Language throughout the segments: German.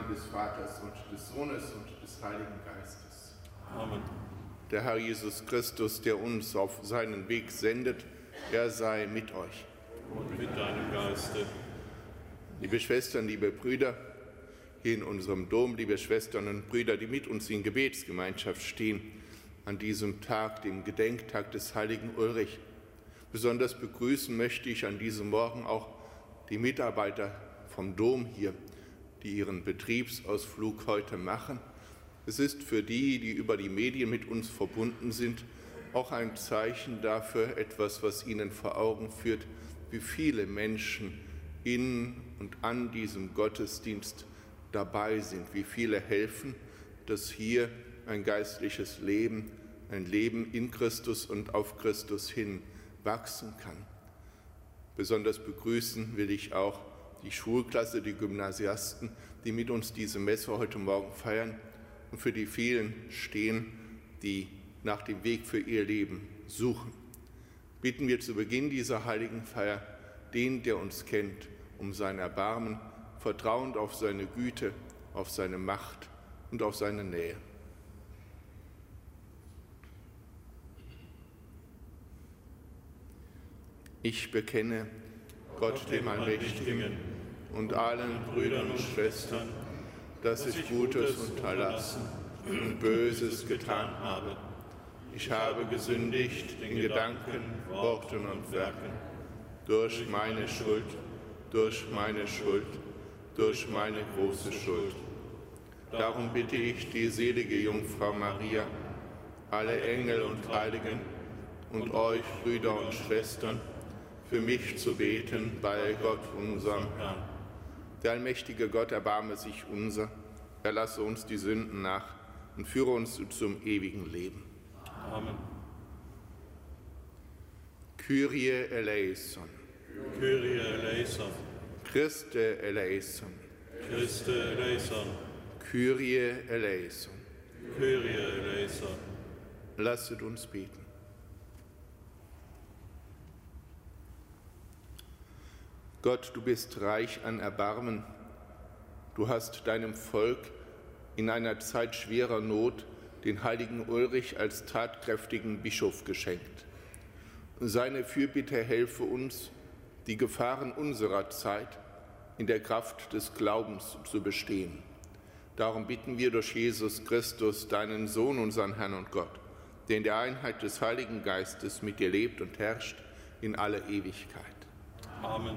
Namen des Vaters und des Sohnes und des Heiligen Geistes. Amen. Der Herr Jesus Christus, der uns auf seinen Weg sendet, er sei mit euch. Und mit deinem Geiste. Liebe Schwestern, liebe Brüder, hier in unserem Dom, liebe Schwestern und Brüder, die mit uns in Gebetsgemeinschaft stehen, an diesem Tag, dem Gedenktag des heiligen Ulrich. Besonders begrüßen möchte ich an diesem Morgen auch die Mitarbeiter vom Dom hier, die ihren Betriebsausflug heute machen. Es ist für die, die über die Medien mit uns verbunden sind, auch ein Zeichen dafür, etwas, was ihnen vor Augen führt, wie viele Menschen in und an diesem Gottesdienst dabei sind, wie viele helfen, dass hier ein geistliches Leben, ein Leben in Christus und auf Christus hin wachsen kann. Besonders begrüßen will ich auch die Schulklasse, die Gymnasiasten, die mit uns diese Messe heute Morgen feiern und für die vielen stehen, die nach dem Weg für ihr Leben suchen. Bitten wir zu Beginn dieser heiligen Feier den, der uns kennt, um sein Erbarmen, vertrauend auf seine Güte, auf seine Macht und auf seine Nähe. Ich bekenne Gott, dem Allmächtigen, und allen Brüdern und Schwestern, dass ich Gutes unterlassen und Böses getan habe. Ich habe gesündigt in Gedanken, Worten und Werken, durch meine Schuld, durch meine Schuld, durch meine große Schuld. Darum bitte ich die selige Jungfrau Maria, alle Engel und Heiligen und euch, Brüder und Schwestern, für mich zu beten bei Gott, unserem Herrn. Der allmächtige Gott erbarme sich unser, erlasse uns die Sünden nach und führe uns zum ewigen Leben. Amen. Kyrie eleison. Kyrie eleison. Christe eleison. Christe eleison. Kyrie eleison. Kyrie eleison. Lasset uns beten. Gott, du bist reich an Erbarmen. Du hast deinem Volk in einer Zeit schwerer Not den heiligen Ulrich als tatkräftigen Bischof geschenkt. Seine Fürbitte helfe uns, die Gefahren unserer Zeit in der Kraft des Glaubens zu bestehen. Darum bitten wir durch Jesus Christus, deinen Sohn, unseren Herrn und Gott, der in der Einheit des Heiligen Geistes mit dir lebt und herrscht in alle Ewigkeit. Amen.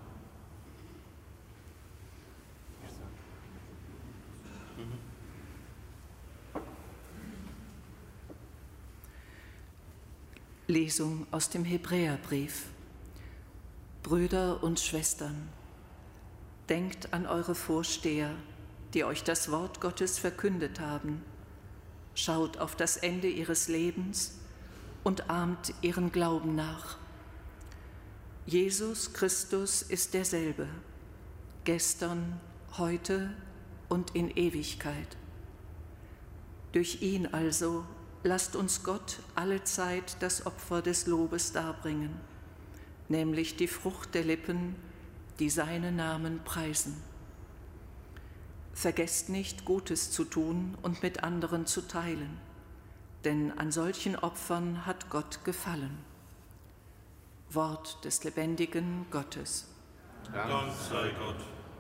Lesung aus dem Hebräerbrief. Brüder und Schwestern, denkt an eure Vorsteher, die euch das Wort Gottes verkündet haben. Schaut auf das Ende ihres Lebens und ahmt ihren Glauben nach. Jesus Christus ist derselbe, gestern, heute und in Ewigkeit. Durch ihn also lasst uns Gott allezeit das Opfer des Lobes darbringen, nämlich die Frucht der Lippen, die seinen Namen preisen. Vergesst nicht, Gutes zu tun und mit anderen zu teilen, denn an solchen Opfern hat Gott gefallen. Wort des lebendigen Gottes. Dank sei Gott.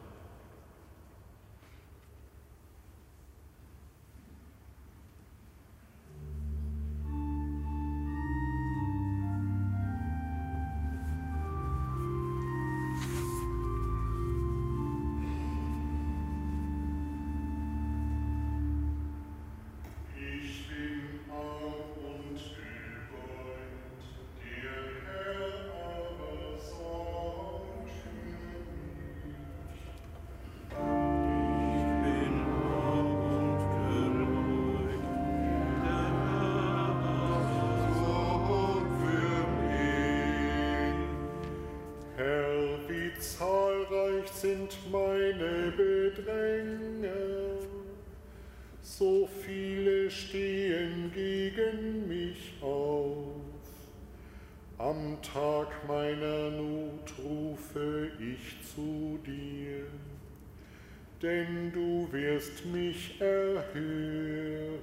Sind meine Bedränge, so viele stehen gegen mich auf. Am Tag meiner Not rufe ich zu dir. denn du wirst mich erhören.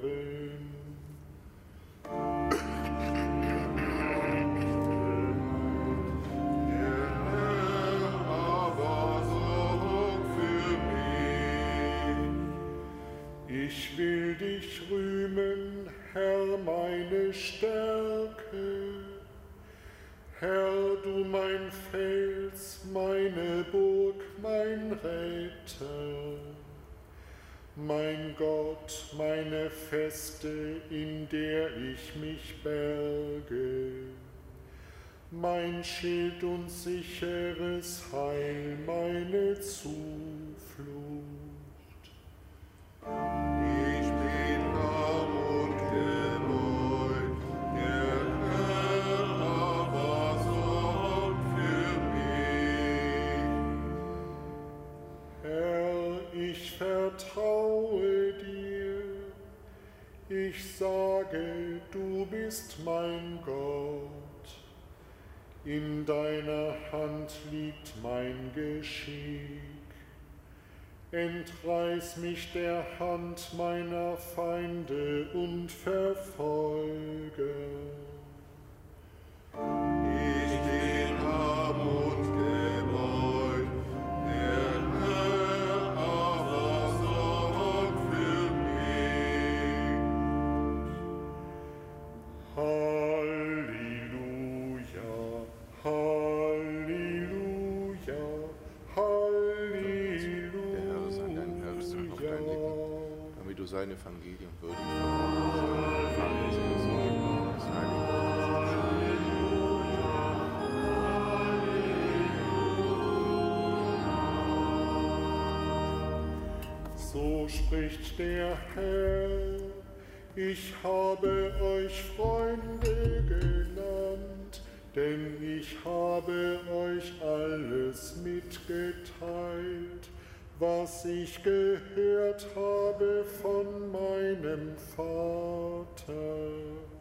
Ich will dich rühmen, Herr, meine Stärke. Herr, du mein Fels, meine Burg, mein Retter. Mein Gott, meine Feste, in der ich mich berge. Mein Schild und sicheres Heil, meine Zuflucht. Ich bin arm und gebeut, der Herr aber sorgt für mich. Herr, ich vertraue dir, ich sage, du bist mein Gott. In deiner Hand liegt mein Geschick. Entreiß mich der Hand meiner Feinde und Verfolger. Ich bin arm und gebeut, der Herr aber sorgt für mich. Halleluja, Halleluja, Halleluja. Damit du sein Evangelium würdig verkündest. So spricht der Herr, ich habe euch Freunde genannt, denn ich habe euch alles mitgeteilt, was ich gehört habe von meinem Vater.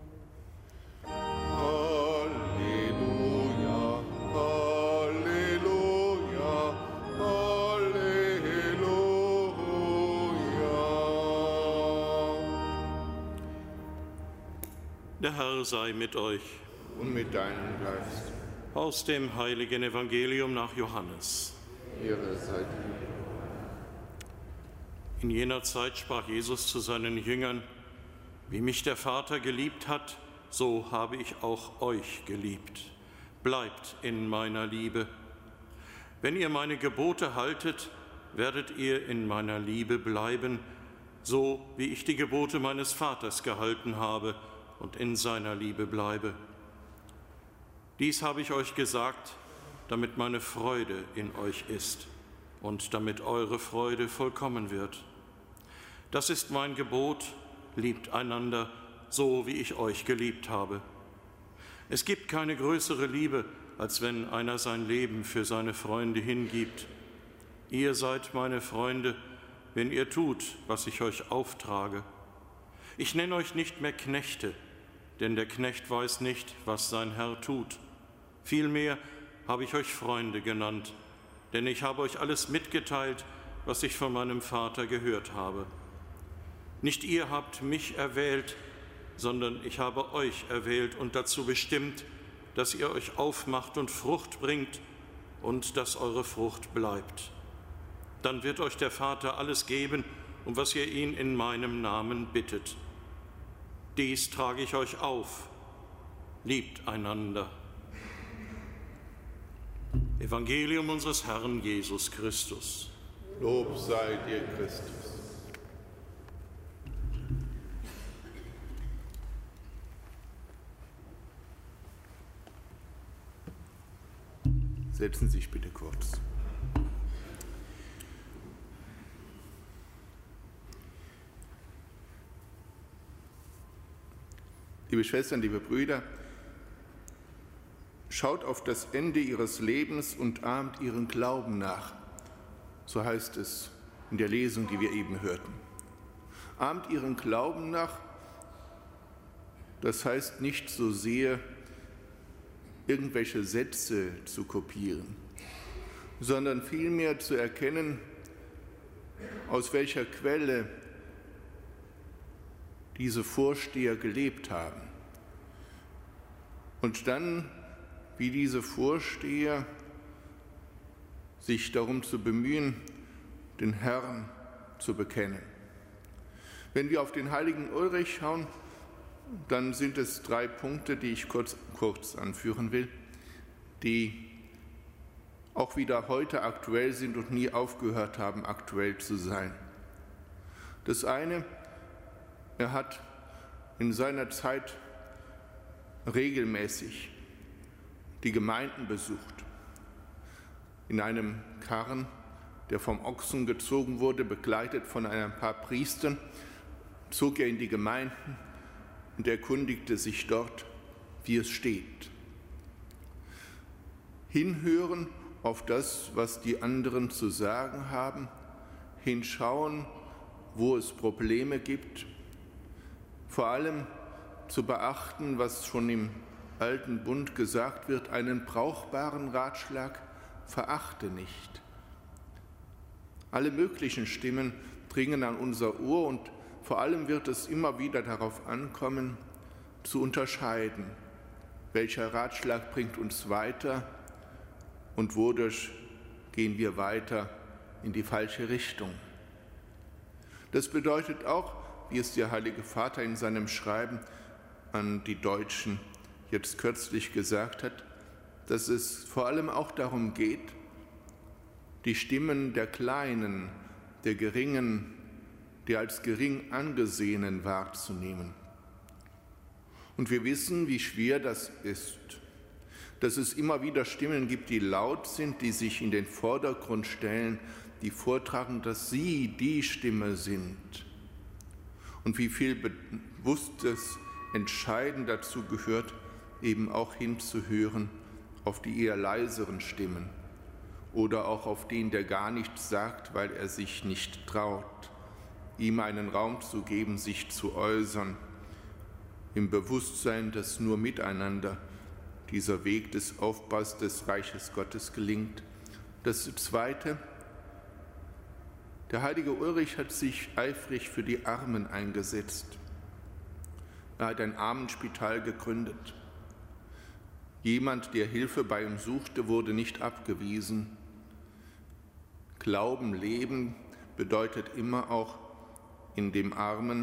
Halleluja, Halleluja, Halleluja. Der Herr sei mit euch. Und mit deinem Geist. Aus dem heiligen Evangelium nach Johannes. Ehre sei dir. In jener Zeit sprach Jesus zu seinen Jüngern: Wie mich der Vater geliebt hat, so habe ich auch euch geliebt. Bleibt in meiner Liebe. Wenn ihr meine Gebote haltet, werdet ihr in meiner Liebe bleiben, so wie ich die Gebote meines Vaters gehalten habe und in seiner Liebe bleibe. Dies habe ich euch gesagt, damit meine Freude in euch ist und damit eure Freude vollkommen wird. Das ist mein Gebot, liebt einander, so wie ich euch geliebt habe. Es gibt keine größere Liebe, als wenn einer sein Leben für seine Freunde hingibt. Ihr seid meine Freunde, wenn ihr tut, was ich euch auftrage. Ich nenne euch nicht mehr Knechte, denn der Knecht weiß nicht, was sein Herr tut. Vielmehr habe ich euch Freunde genannt, denn ich habe euch alles mitgeteilt, was ich von meinem Vater gehört habe. Nicht ihr habt mich erwählt, sondern ich habe euch erwählt und dazu bestimmt, dass ihr euch aufmacht und Frucht bringt und dass eure Frucht bleibt. Dann wird euch der Vater alles geben, um was ihr ihn in meinem Namen bittet. Dies trage ich euch auf. Liebt einander. Evangelium unseres Herrn Jesus Christus. Lob sei dir, Christus. Setzen Sie sich bitte kurz. Liebe Schwestern, liebe Brüder, schaut auf das Ende Ihres Lebens und ahmt Ihren Glauben nach. So heißt es in der Lesung, die wir eben hörten. Ahmt Ihren Glauben nach, das heißt nicht so sehr, irgendwelche Sätze zu kopieren, sondern vielmehr zu erkennen, aus welcher Quelle diese Vorsteher gelebt haben. Und dann, wie diese Vorsteher sich darum zu bemühen, den Herrn zu bekennen. Wenn wir auf den heiligen Ulrich schauen, dann sind es 3 Punkte, die ich kurz anführen will, die auch wieder heute aktuell sind und nie aufgehört haben, aktuell zu sein. Das eine, er hat in seiner Zeit regelmäßig die Gemeinden besucht. In einem Karren, der vom Ochsen gezogen wurde, begleitet von ein paar Priestern, zog er in die Gemeinden und erkundigte sich dort, wie es steht. Hinhören auf das, was die anderen zu sagen haben, hinschauen, wo es Probleme gibt, vor allem zu beachten, was schon im Alten Bund gesagt wird, einen brauchbaren Ratschlag verachte nicht. Alle möglichen Stimmen dringen an unser Ohr und vor allem wird es immer wieder darauf ankommen, zu unterscheiden, welcher Ratschlag bringt uns weiter und wodurch gehen wir weiter in die falsche Richtung. Das bedeutet auch, wie es der Heilige Vater in seinem Schreiben an die Deutschen jetzt kürzlich gesagt hat, dass es vor allem auch darum geht, die Stimmen der Kleinen, der Geringen, der als gering angesehenen wahrzunehmen. Und wir wissen, wie schwer das ist, dass es immer wieder Stimmen gibt, die laut sind, die sich in den Vordergrund stellen, die vortragen, dass sie die Stimme sind. Und wie viel bewusstes Entscheiden dazu gehört, eben auch hinzuhören auf die eher leiseren Stimmen oder auch auf den, der gar nichts sagt, weil er sich nicht traut, ihm einen Raum zu geben, sich zu äußern, im Bewusstsein, dass nur miteinander dieser Weg des Aufbaus des Reiches Gottes gelingt. Das Zweite, der heilige Ulrich hat sich eifrig für die Armen eingesetzt. Er hat ein Armenspital gegründet. Jemand, der Hilfe bei ihm suchte, wurde nicht abgewiesen. Glauben, Leben bedeutet immer auch in den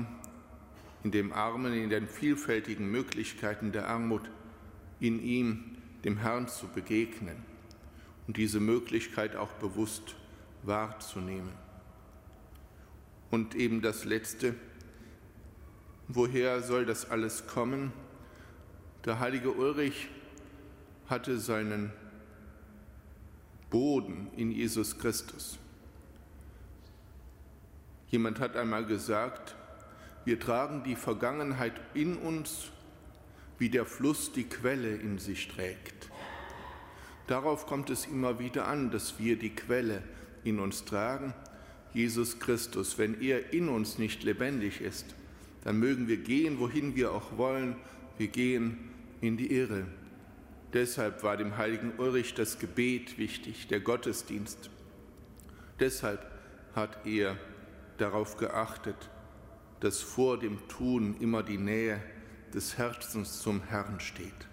vielfältigen Möglichkeiten der Armut, in ihm, dem Herrn zu begegnen und diese Möglichkeit auch bewusst wahrzunehmen. Und eben das Letzte, woher soll das alles kommen? Der heilige Ulrich hatte seinen Boden in Jesus Christus. Jemand hat einmal gesagt, wir tragen die Vergangenheit in uns, wie der Fluss die Quelle in sich trägt. Darauf kommt es immer wieder an, dass wir die Quelle in uns tragen, Jesus Christus. Wenn er in uns nicht lebendig ist, dann mögen wir gehen, wohin wir auch wollen, wir gehen in die Irre. Deshalb war dem heiligen Ulrich das Gebet wichtig, der Gottesdienst. Deshalb hat er darauf geachtet, dass vor dem Tun immer die Nähe des Herzens zum Herrn steht.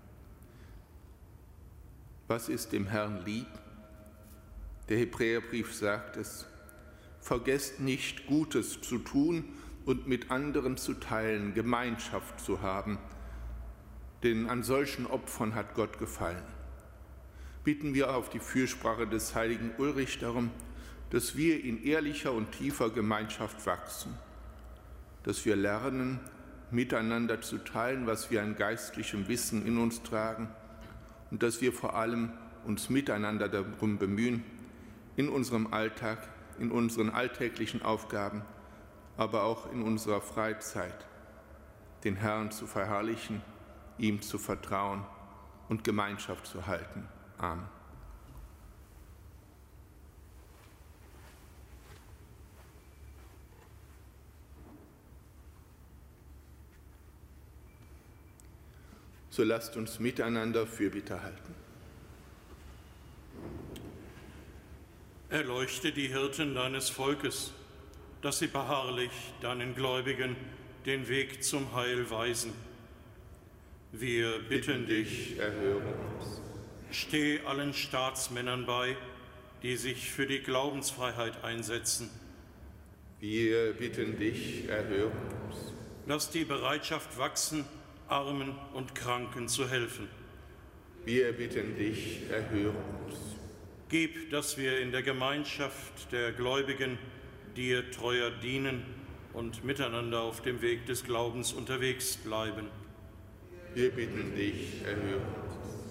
Was ist dem Herrn lieb? Der Hebräerbrief sagt es: Vergesst nicht, Gutes zu tun und mit anderen zu teilen, Gemeinschaft zu haben, denn an solchen Opfern hat Gott gefallen. Bitten wir auf die Fürsprache des heiligen Ulrich darum, dass wir in ehrlicher und tiefer Gemeinschaft wachsen, dass wir lernen, miteinander zu teilen, was wir an geistlichem Wissen in uns tragen, und dass wir vor allem uns miteinander darum bemühen, in unserem Alltag, in unseren alltäglichen Aufgaben, aber auch in unserer Freizeit, den Herrn zu verherrlichen, ihm zu vertrauen und Gemeinschaft zu halten. Amen. So lasst uns miteinander Fürbitte halten. Erleuchte die Hirten deines Volkes, dass sie beharrlich deinen Gläubigen den Weg zum Heil weisen. Wir bitten dich, erhöre uns. Steh allen Staatsmännern bei, die sich für die Glaubensfreiheit einsetzen. Wir bitten dich, erhöre uns. Lass die Bereitschaft wachsen, Armen und Kranken zu helfen. Wir bitten dich, erhöre uns. Gib, dass wir in der Gemeinschaft der Gläubigen dir treuer dienen und miteinander auf dem Weg des Glaubens unterwegs bleiben. Wir bitten dich, erhöre uns.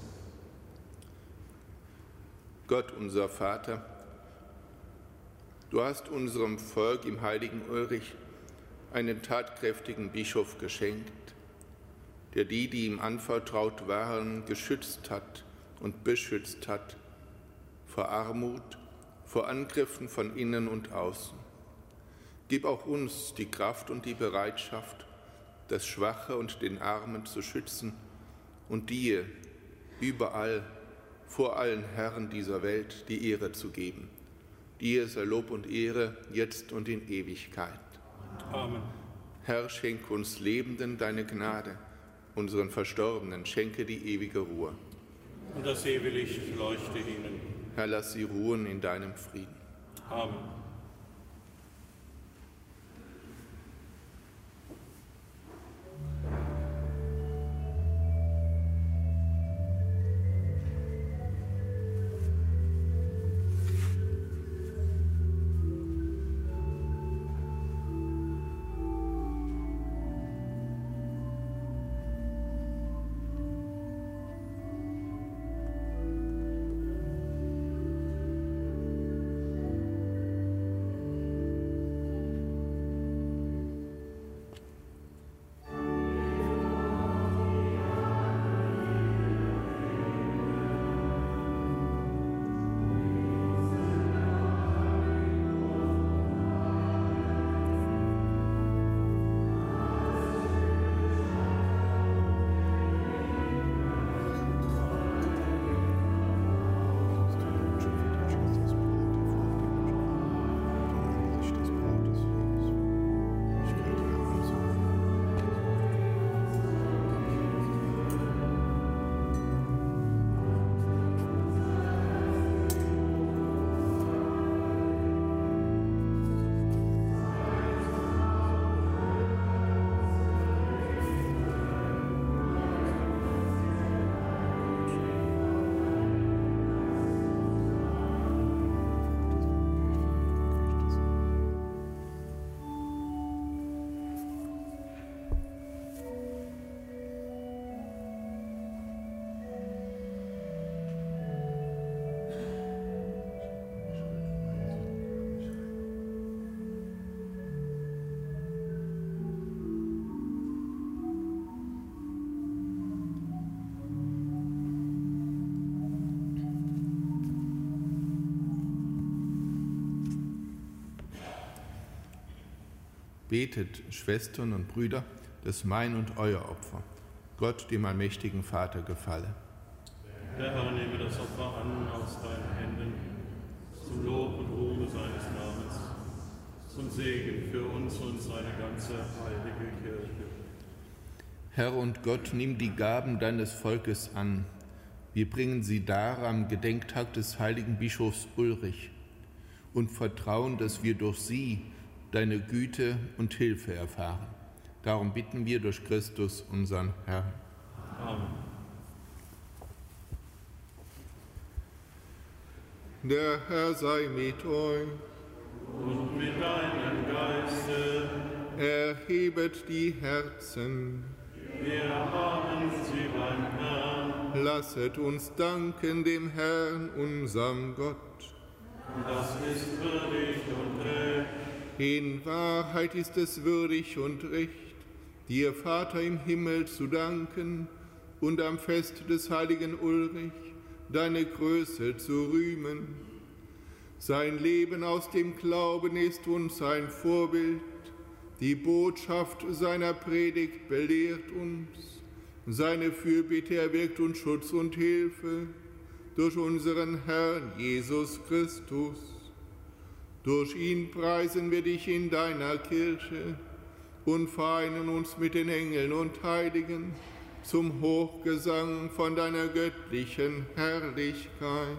Gott, unser Vater, du hast unserem Volk im heiligen Ulrich einen tatkräftigen Bischof geschenkt, der die ihm anvertraut waren, geschützt hat und beschützt hat vor Armut, vor Angriffen von innen und außen. Gib auch uns die Kraft und die Bereitschaft, das Schwache und den Armen zu schützen und dir überall, vor allen Herren dieser Welt, die Ehre zu geben. Dir sei Lob und Ehre, jetzt und in Ewigkeit. Amen. Herr, schenk uns Lebenden deine Gnade, unseren Verstorbenen schenke die ewige Ruhe. Und das ewige Licht leuchte ihnen. Herr, lass sie ruhen in deinem Frieden. Amen. Betet, Schwestern und Brüder, dass mein und euer Opfer Gott, dem allmächtigen Vater, gefalle. Der Herr nehme das Opfer an aus deinen Händen, zum Lob und Ruhm seines Namens, zum Segen für uns und seine ganze heilige Kirche. Herr und Gott, nimm die Gaben deines Volkes an. Wir bringen sie dar am Gedenktag des heiligen Bischofs Ulrich und vertrauen, dass wir durch sie deine Güte und Hilfe erfahren. Darum bitten wir durch Christus, unseren Herrn. Amen. Der Herr sei mit euch. Und mit deinem Geiste. Erhebet die Herzen. Wir haben sie beim Herrn. Lasset uns danken dem Herrn, unserem Gott. Das ist würdig und recht. In Wahrheit ist es würdig und recht, dir, Vater im Himmel, zu danken und am Fest des heiligen Ulrich deine Größe zu rühmen. Sein Leben aus dem Glauben ist uns ein Vorbild, die Botschaft seiner Predigt belehrt uns, seine Fürbitte erwirkt uns Schutz und Hilfe durch unseren Herrn Jesus Christus. Durch ihn preisen wir dich in deiner Kirche und vereinen uns mit den Engeln und Heiligen zum Hochgesang von deiner göttlichen Herrlichkeit.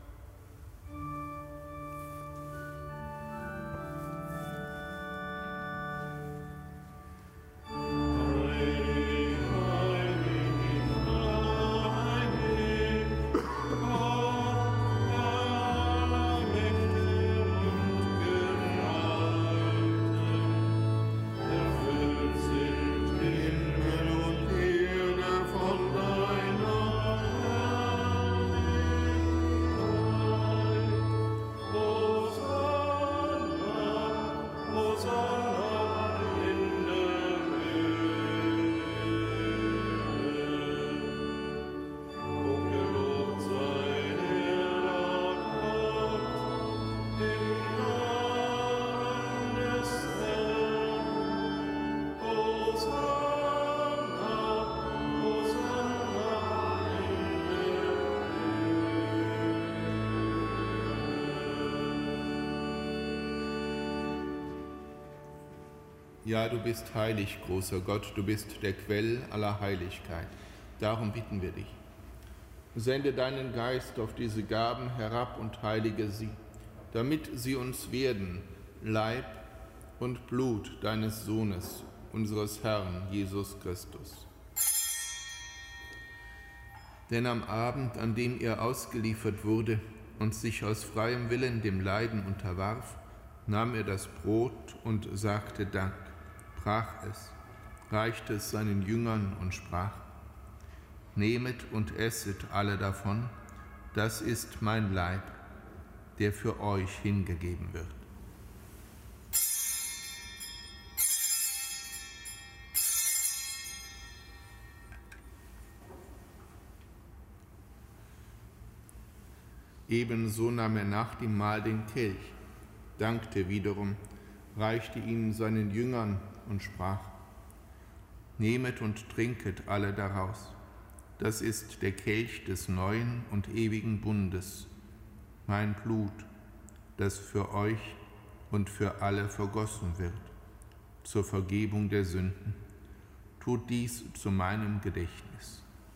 Ja, du bist heilig, großer Gott, du bist der Quell aller Heiligkeit. Darum bitten wir dich. Sende deinen Geist auf diese Gaben herab und heilige sie, damit sie uns werden, Leib und Blut deines Sohnes, unseres Herrn Jesus Christus. Denn am Abend, an dem er ausgeliefert wurde und sich aus freiem Willen dem Leiden unterwarf, nahm er das Brot und sagte Dank, brach es, reichte es seinen Jüngern und sprach: Nehmet und esset alle davon, das ist mein Leib, der für euch hingegeben wird. Ebenso nahm er nach dem Mahl den Kelch, dankte wiederum, reichte ihn seinen Jüngern und sprach: Nehmet und trinket alle daraus. Das ist der Kelch des neuen und ewigen Bundes, mein Blut, das für euch und für alle vergossen wird, zur Vergebung der Sünden. Tut dies zu meinem Gedächtnis.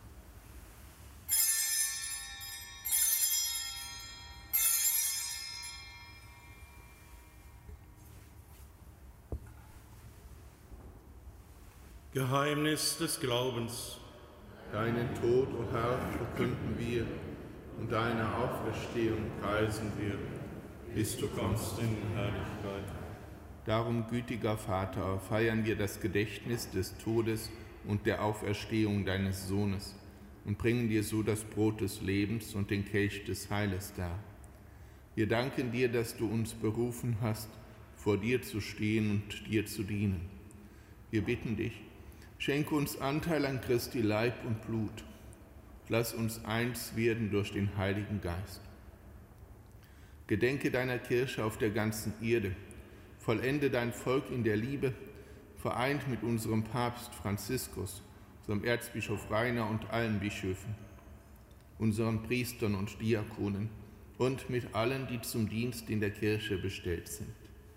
Geheimnis des Glaubens. Deinen Tod, o Herr, verkünden wir, und deine Auferstehung preisen wir, bis du kommst in Herrlichkeit. Darum, gütiger Vater, feiern wir das Gedächtnis des Todes und der Auferstehung deines Sohnes und bringen dir so das Brot des Lebens und den Kelch des Heiles dar. Wir danken dir, dass du uns berufen hast, vor dir zu stehen und dir zu dienen. Wir bitten dich, schenke uns Anteil an Christi Leib und Blut. Lass uns eins werden durch den Heiligen Geist. Gedenke deiner Kirche auf der ganzen Erde. Vollende dein Volk in der Liebe, vereint mit unserem Papst Franziskus, unserem Erzbischof Rainer und allen Bischöfen, unseren Priestern und Diakonen und mit allen, die zum Dienst in der Kirche bestellt sind.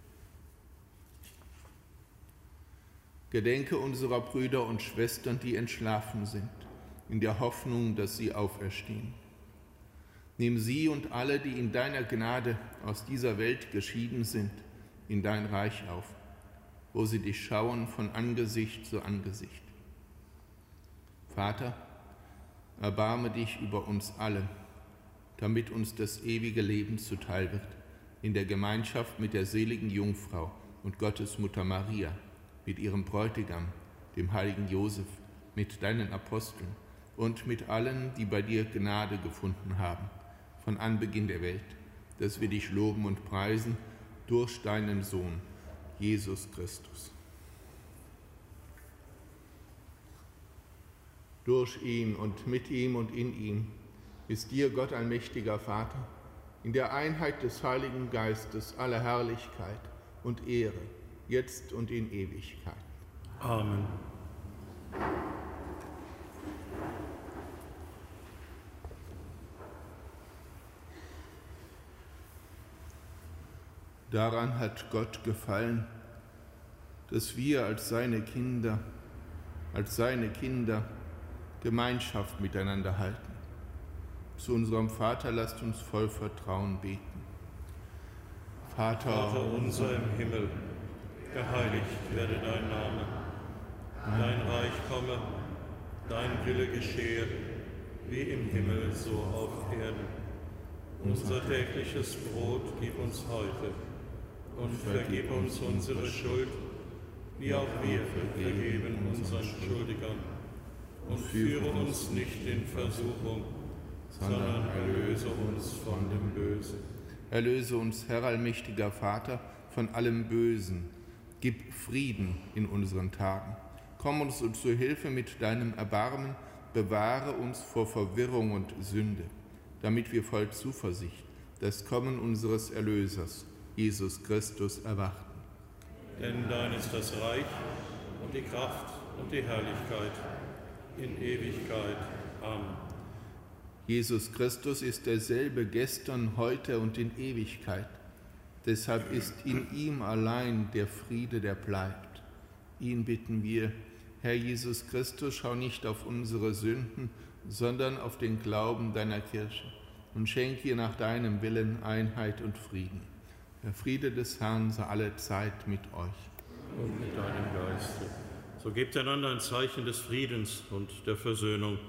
Gedenke unserer Brüder und Schwestern, die entschlafen sind, in der Hoffnung, dass sie auferstehen. Nimm sie und alle, die in deiner Gnade aus dieser Welt geschieden sind, in dein Reich auf, wo sie dich schauen von Angesicht zu Angesicht. Vater, erbarme dich über uns alle, damit uns das ewige Leben zuteil wird, in der Gemeinschaft mit der seligen Jungfrau und Gottesmutter Maria, mit ihrem Bräutigam, dem heiligen Josef, mit deinen Aposteln und mit allen, die bei dir Gnade gefunden haben, von Anbeginn der Welt, dass wir dich loben und preisen durch deinen Sohn, Jesus Christus. Durch ihn und mit ihm und in ihm ist dir, Gott allmächtiger Vater, in der Einheit des Heiligen Geistes alle Herrlichkeit und Ehre, jetzt und in Ewigkeit. Amen. Daran hat Gott gefallen, dass wir als seine Kinder Gemeinschaft miteinander halten. Zu unserem Vater lasst uns voll Vertrauen beten. Vater unser im Himmel, geheiligt werde dein Name. Dein Reich komme, dein Wille geschehe, wie im Himmel so auf Erden. Unser tägliches Brot gib uns heute und vergib uns unsere Schuld, wie auch wir vergeben unseren Schuldigern. Und führe uns nicht in Versuchung, sondern erlöse uns von dem Bösen. Erlöse uns, Herr allmächtiger Vater, von allem Bösen. Gib Frieden in unseren Tagen. Komm uns zu Hilfe mit deinem Erbarmen, bewahre uns vor Verwirrung und Sünde, damit wir voll Zuversicht das Kommen unseres Erlösers, Jesus Christus, erwarten. Denn dein ist das Reich und die Kraft und die Herrlichkeit in Ewigkeit. Amen. Jesus Christus ist derselbe gestern, heute und in Ewigkeit. Deshalb ist in ihm allein der Friede, der bleibt. Ihn bitten wir, Herr Jesus Christus, schau nicht auf unsere Sünden, sondern auf den Glauben deiner Kirche und schenk ihr nach deinem Willen Einheit und Frieden. Der Friede des Herrn sei alle Zeit mit euch. Und mit deinem Geiste. So gebt einander ein Zeichen des Friedens und der Versöhnung.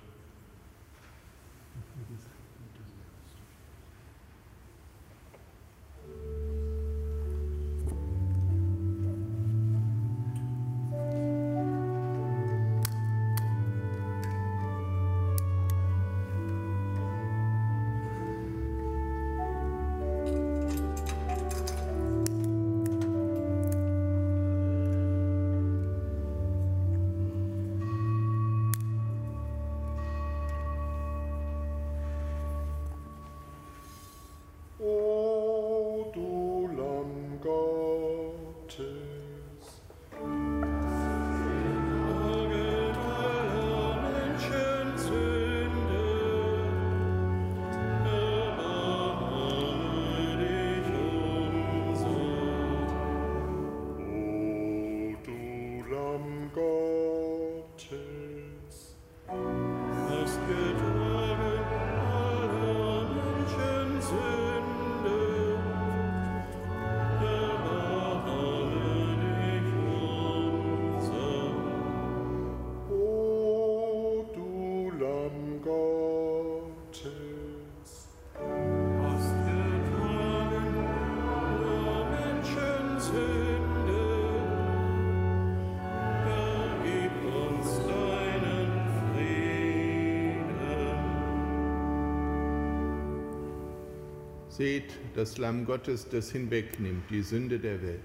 Seht das Lamm Gottes, das hinwegnimmt die Sünde der Welt.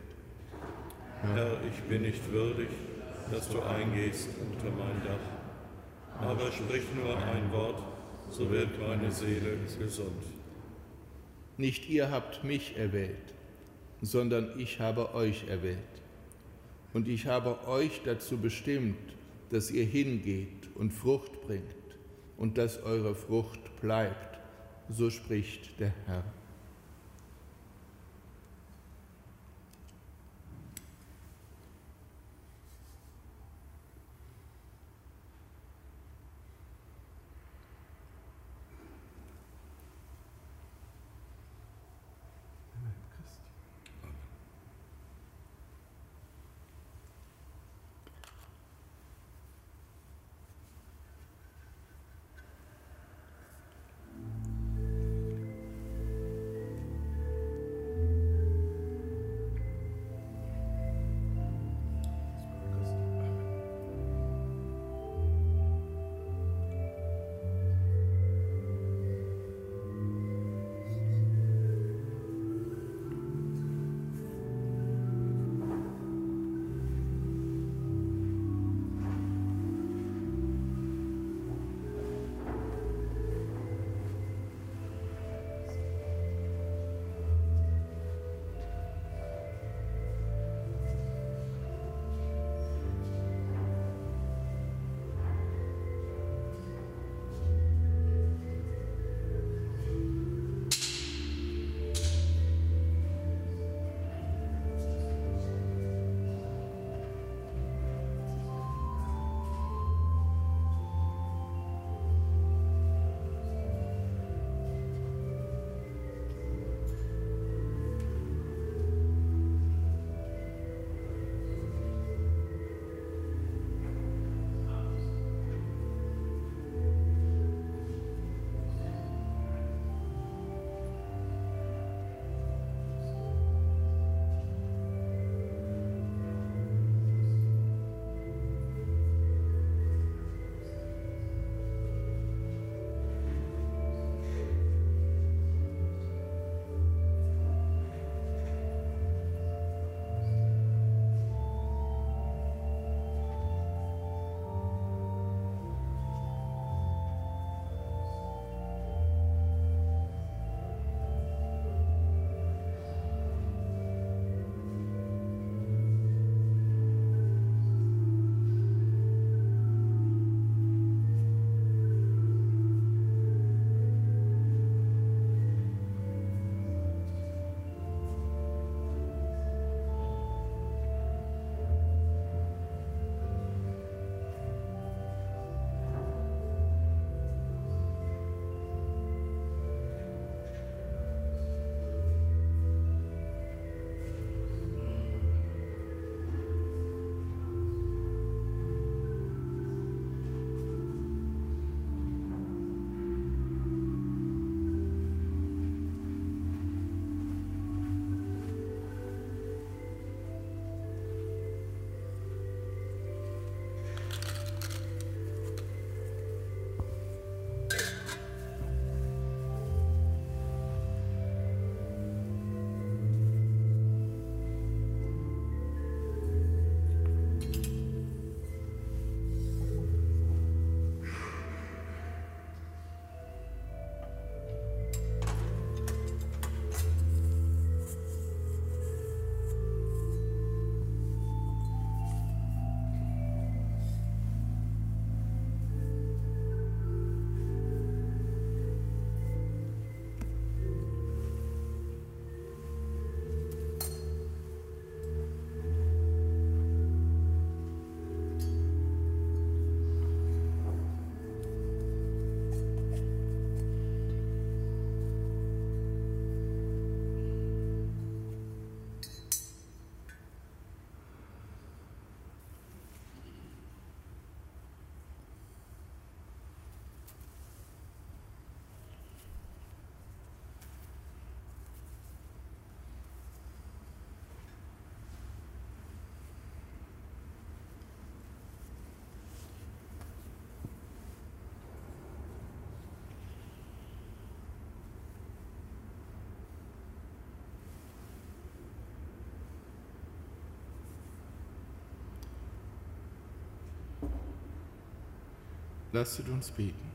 Herr, ich bin nicht würdig, dass du eingehst unter mein Dach. Aber sprich nur ein Wort, so wird meine Seele gesund. Nicht ihr habt mich erwählt, sondern ich habe euch erwählt. Und ich habe euch dazu bestimmt, dass ihr hingeht und Frucht bringt und dass eure Frucht bleibt. So spricht der Herr. Lasset uns beten.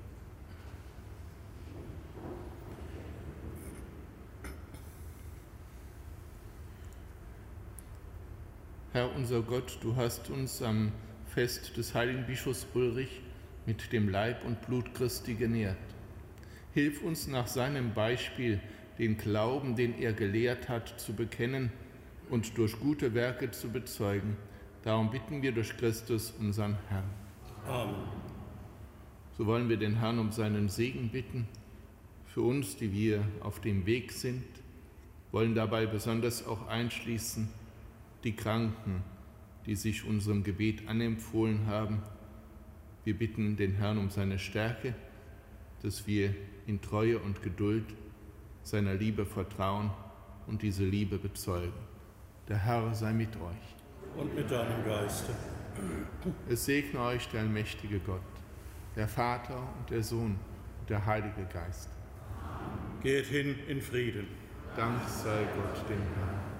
Herr unser Gott, du hast uns am Fest des heiligen Bischofs Ulrich mit dem Leib und Blut Christi genährt. Hilf uns nach seinem Beispiel, den Glauben, den er gelehrt hat, zu bekennen und durch gute Werke zu bezeugen. Darum bitten wir durch Christus, unseren Herrn. Amen. So wollen wir den Herrn um seinen Segen bitten, für uns, die wir auf dem Weg sind, wollen dabei besonders auch einschließen die Kranken, die sich unserem Gebet anempfohlen haben. Wir bitten den Herrn um seine Stärke, dass wir in Treue und Geduld seiner Liebe vertrauen und diese Liebe bezeugen. Der Herr sei mit euch. Und mit deinem Geiste. Es segne euch der allmächtige Gott, der Vater und der Sohn und der Heilige Geist. Geht hin in Frieden. Dank sei Gott dem Herrn.